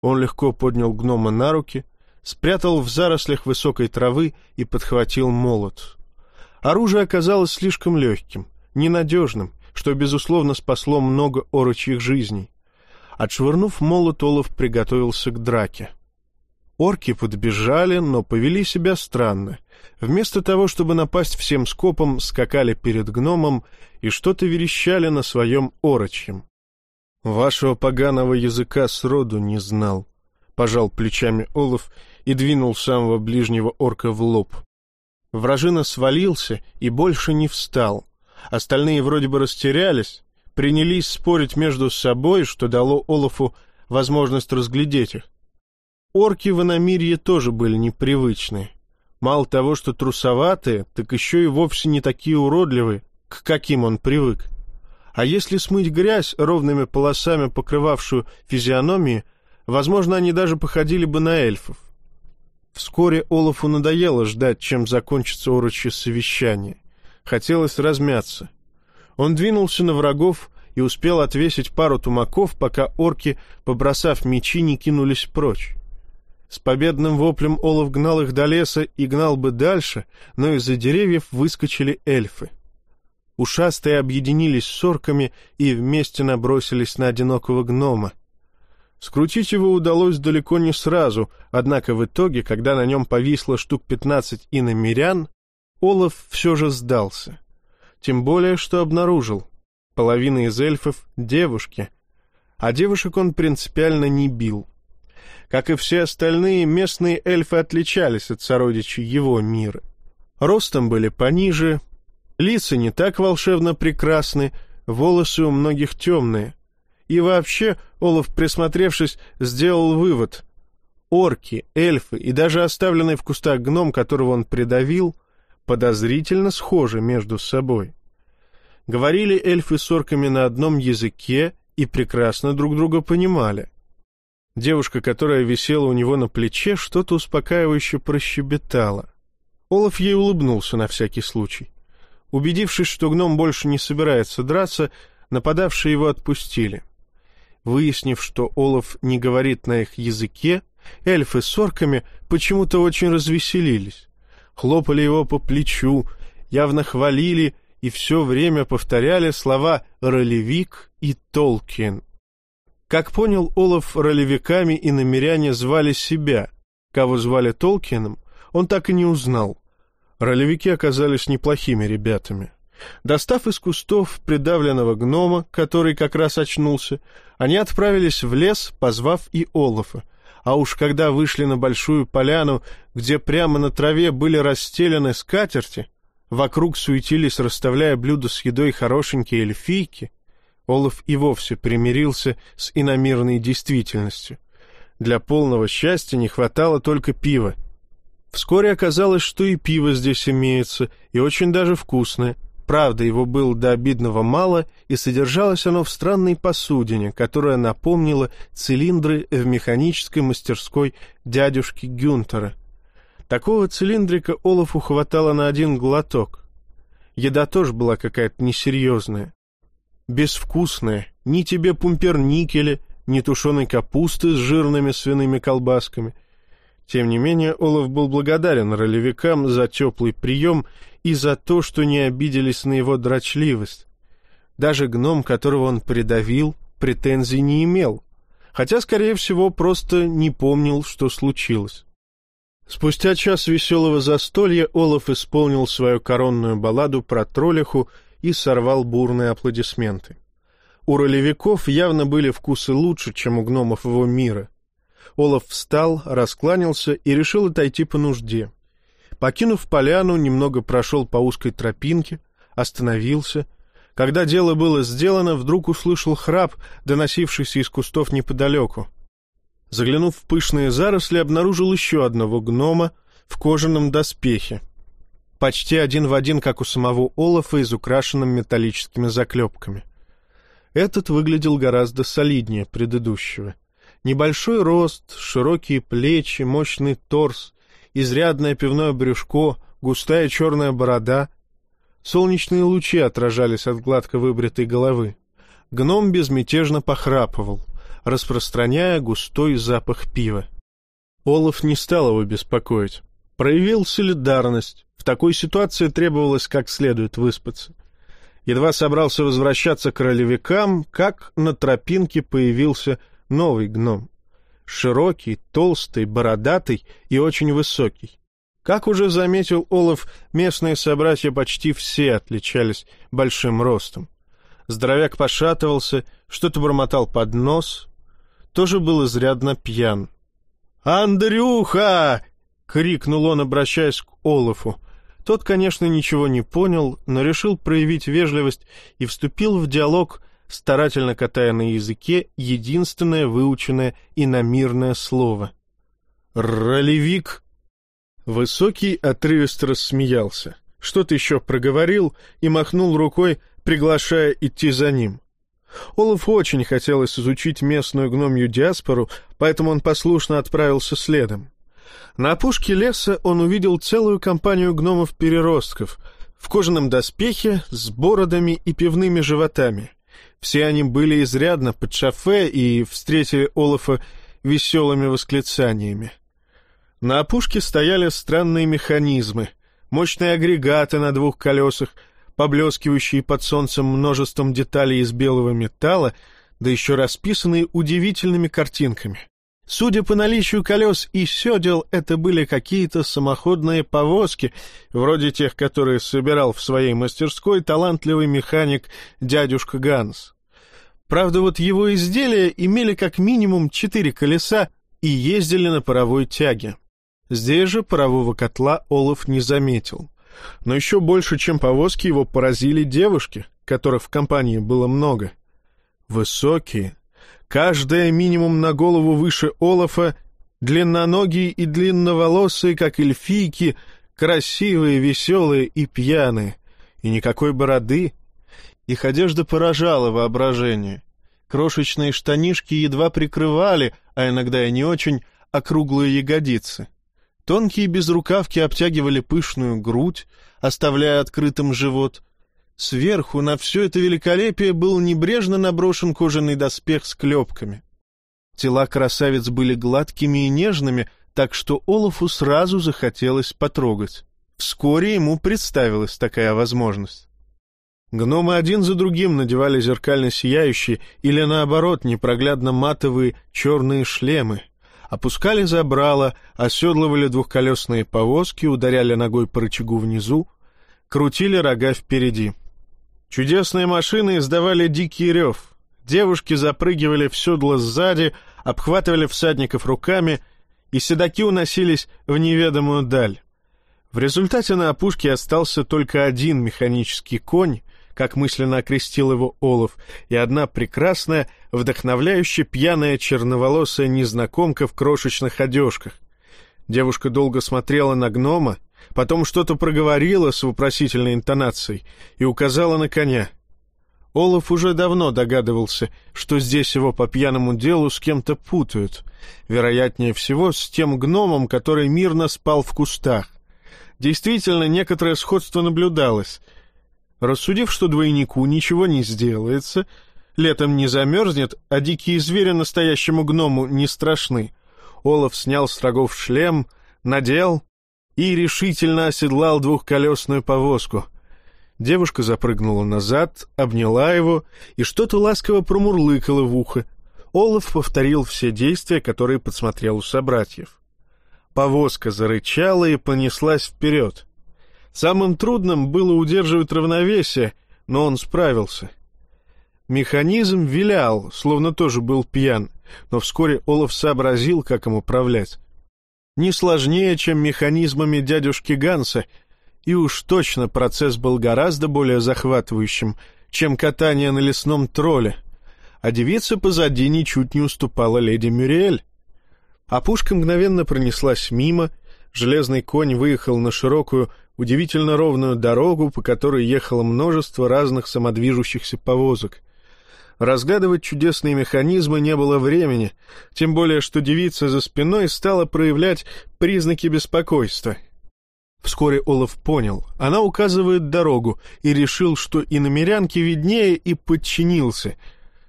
Он легко поднял гнома на руки, спрятал в зарослях высокой травы и подхватил молот. Оружие оказалось слишком легким, ненадежным, что, безусловно, спасло много орочьих жизней. Отшвырнув молот, Олаф приготовился к драке. Орки подбежали, но повели себя странно. Вместо того, чтобы напасть всем скопом, скакали перед гномом и что-то верещали на своем орочьем. «Вашего поганого языка сроду не знал», — пожал плечами Олаф и двинул самого ближнего орка в лоб. Вражина свалился и больше не встал. Остальные вроде бы растерялись, принялись спорить между собой, что дало Олафу возможность разглядеть их. Орки в иномирье тоже были непривычные. Мало того, что трусоватые, так еще и вовсе не такие уродливые, к каким он привык. А если смыть грязь, ровными полосами покрывавшую физиономии, возможно, они даже походили бы на эльфов. Вскоре Олафу надоело ждать, чем закончится орочье совещание. Хотелось размяться. Он двинулся на врагов и успел отвесить пару тумаков, пока орки, побросав мечи, не кинулись прочь. С победным воплем Олаф гнал их до леса и гнал бы дальше, но из-за деревьев выскочили эльфы. Ушастые объединились с орками и вместе набросились на одинокого гнома. Скрутить его удалось далеко не сразу, однако в итоге, когда на нем повисло штук 15 иномирян, Олаф все же сдался. Тем более, что обнаружил: половина из эльфов — девушки, а девушек он принципиально не бил. Как и все остальные, местные эльфы отличались от сородичей его мира. Ростом были пониже, лица не так волшебно прекрасны, волосы у многих темные. И вообще, Олаф, присмотревшись, сделал вывод: орки, эльфы и даже оставленный в кустах гном, которого он придавил, подозрительно схожи между собой. Говорили эльфы с орками на одном языке и прекрасно друг друга понимали. Девушка, которая висела у него на плече, что-то успокаивающе прощебетала. Олаф ей улыбнулся на всякий случай. Убедившись, что гном больше не собирается драться, нападавшие его отпустили. Выяснив, что Олаф не говорит на их языке, эльфы с орками почему-то очень развеселились. Хлопали его по плечу, явно хвалили и все время повторяли слова «ролевик» и «Толкин». Как понял Олаф, ролевиками иномиряне звали себя. Кого звали Толкином, он так и не узнал. Ролевики оказались неплохими ребятами. Достав из кустов придавленного гнома, который как раз очнулся, они отправились в лес, позвав и Олафа. А уж когда вышли на большую поляну, где прямо на траве были расстелены скатерти, вокруг суетились, расставляя блюда с едой, хорошенькие эльфийки, Олаф и вовсе примирился с иномирной действительностью. Для полного счастья не хватало только пива. Вскоре оказалось, что и пиво здесь имеется, и очень даже вкусное. Правда, его было до обидного мало, и содержалось оно в странной посудине, которая напомнила цилиндры в механической мастерской дядюшки Гюнтера. Такого цилиндрика Олафу хватало на один глоток. Еда тоже была какая-то несерьезная. Безвкусная, ни тебе пумперникеля, ни тушеной капусты с жирными свиными колбасками. Тем не менее, Олаф был благодарен ролевикам за теплый прием и за то, что не обиделись на его дрочливость. Даже гном, которого он придавил, претензий не имел, хотя, скорее всего, просто не помнил, что случилось. Спустя час веселого застолья Олаф исполнил свою коронную балладу про троллиху и сорвал бурные аплодисменты. У ролевиков явно были вкусы лучше, чем у гномов его мира. Олаф встал, раскланялся и решил отойти по нужде. Покинув поляну, немного прошел по узкой тропинке, остановился. Когда дело было сделано, вдруг услышал храп, доносившийся из кустов неподалеку. Заглянув в пышные заросли, обнаружил еще одного гнома в кожаном доспехе, почти один в один, как у самого Олафа, изукрашенным металлическими заклепками. Этот выглядел гораздо солиднее предыдущего. Небольшой рост, широкие плечи, мощный торс, изрядное пивное брюшко, густая черная борода. Солнечные лучи отражались от гладко выбритой головы. Гном безмятежно похрапывал. распространяя густой запах пива. Олаф не стал его беспокоить. Проявил солидарность. В такой ситуации требовалось как следует выспаться. Едва собрался возвращаться к ролевикам, как на тропинке появился новый гном. Широкий, толстый, бородатый и очень высокий. Как уже заметил Олаф, местные собратья почти все отличались большим ростом. Здоровяк пошатывался, что-то бормотал под нос, тоже был изрядно пьян. «Андрюха!» — крикнул он, обращаясь к Олафу. Тот, конечно, ничего не понял, но решил проявить вежливость и вступил в диалог, старательно катая на языке единственное выученное иномирное слово. «Ролевик!» Высокий отрывисто рассмеялся, что-то еще проговорил и махнул рукой, приглашая идти за ним. Олафу очень хотелось изучить местную гномью диаспору, поэтому он послушно отправился следом. На опушке леса он увидел целую компанию гномов-переростков в кожаном доспехе с бородами и пивными животами. Все они были изрядно под шофе и встретили Олафа веселыми восклицаниями. На опушке стояли странные механизмы, мощные агрегаты на двух колесах, поблескивающие под солнцем множеством деталей из белого металла, да еще расписанные удивительными картинками. Судя по наличию колес и седел, это были какие-то самоходные повозки, вроде тех, которые собирал в своей мастерской талантливый механик дядюшка Ганс. Правда, вот его изделия имели как минимум 4 колеса и ездили на паровой тяге. Здесь же парового котла Олаф не заметил. Но еще больше, чем повозки, его поразили девушки, которых в компании было много. Высокие, каждая минимум на голову выше Олафа, длинноногие и длинноволосые, как эльфийки, красивые, веселые и пьяные, и никакой бороды. Их одежда поражала воображение. Крошечные штанишки едва прикрывали, а иногда и не очень, округлые ягодицы. Тонкие безрукавки обтягивали пышную грудь, оставляя открытым живот. Сверху на все это великолепие был небрежно наброшен кожаный доспех с клепками. Тела красавиц были гладкими и нежными, так что Олафу сразу захотелось потрогать. Вскоре ему представилась такая возможность. Гномы один за другим надевали зеркально сияющие или, наоборот, непроглядно матовые черные шлемы, опускали забрала, оседлывали двухколесные повозки, ударяли ногой по рычагу внизу, крутили рога впереди. Чудесные машины издавали дикий рев. Девушки запрыгивали в седло сзади, обхватывали всадников руками, и седаки уносились в неведомую даль. В результате на опушке остался только один механический конь, как мысленно окрестил его Олаф, и одна прекрасная, вдохновляющая пьяная черноволосая незнакомка в крошечных одежках. Девушка долго смотрела на гнома, потом что-то проговорила с вопросительной интонацией и указала на коня. Олаф уже давно догадывался, что здесь его по пьяному делу с кем-то путают, вероятнее всего с тем гномом, который мирно спал в кустах. Действительно, некоторое сходство наблюдалось. Рассудив, что двойнику ничего не сделается, летом не замерзнет, а дикие звери настоящему гному не страшны, Олаф снял с рогов шлем, надел и решительно оседлал двухколесную повозку. Девушка запрыгнула назад, обняла его и что-то ласково промурлыкала в ухо. Олаф повторил все действия, которые подсмотрел у собратьев. Повозка зарычала и понеслась вперед. Самым трудным было удерживать равновесие, но он справился. Механизм вилял, словно тоже был пьян, но вскоре Олаф сообразил, как им управлять. Не сложнее, чем механизмами дядюшки Ганса, и уж точно процесс был гораздо более захватывающим, чем катание на лесном тролле, а девица позади ничуть не уступала леди Мюриэль. Опушка мгновенно пронеслась мимо, железный конь выехал на широкую, удивительно ровную дорогу, по которой ехало множество разных самодвижущихся повозок. Разгадывать чудесные механизмы не было времени, тем более что девица за спиной стала проявлять признаки беспокойства. Вскоре Олаф понял, она указывает дорогу, и решил, что иномерянке виднее, и подчинился —